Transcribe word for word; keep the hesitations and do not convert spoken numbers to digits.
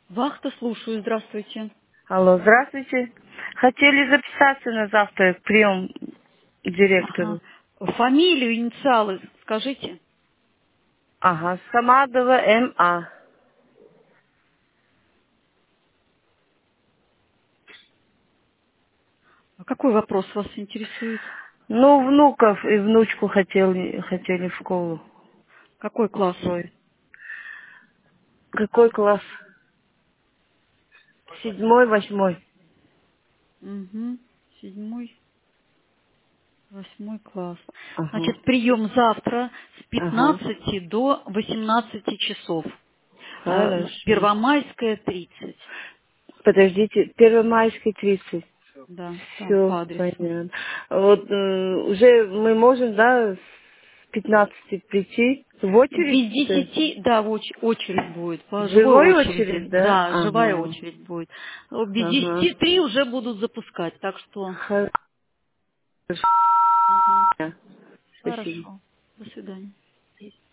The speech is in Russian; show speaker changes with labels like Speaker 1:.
Speaker 1: Вахта, слушаю. Здравствуйте.
Speaker 2: Алло, здравствуйте. Хотели записаться на завтра прием к
Speaker 1: Ага.
Speaker 2: директору.
Speaker 1: Фамилию, инициалы скажите.
Speaker 2: Ага, Самадова М А.
Speaker 1: А какой вопрос вас интересует?
Speaker 2: Ну, внуков и внучку хотели, хотели в школу
Speaker 1: Какой класс?
Speaker 2: устроить. Какой класс? Седьмой, восьмой.
Speaker 1: Угу. Седьмой, восьмой класс.
Speaker 2: Ага,
Speaker 1: Значит, прием завтра с
Speaker 2: ага.
Speaker 1: пятнадцати до восемнадцати часов. Э,
Speaker 2: Хорошо.
Speaker 1: Первомайская, тридцать.
Speaker 2: Подождите, Первомайский тридцать.
Speaker 1: Да, там
Speaker 2: Все,
Speaker 1: по адресу.
Speaker 2: понятно. Вот э, уже мы можем, да, с пятнадцати прийти в очередь?
Speaker 1: Без
Speaker 2: Что ли?
Speaker 1: десяти, да, в оч- очередь будет, по живой
Speaker 2: Живой очередь,
Speaker 1: очереди.
Speaker 2: да?
Speaker 1: Да, живая
Speaker 2: Ага.
Speaker 1: очередь будет. Э, Без
Speaker 2: Ага.
Speaker 1: десяти три уже будут запускать, так что...
Speaker 2: Хорошо.
Speaker 1: Ага.
Speaker 2: Спасибо.
Speaker 1: Хорошо. До свидания.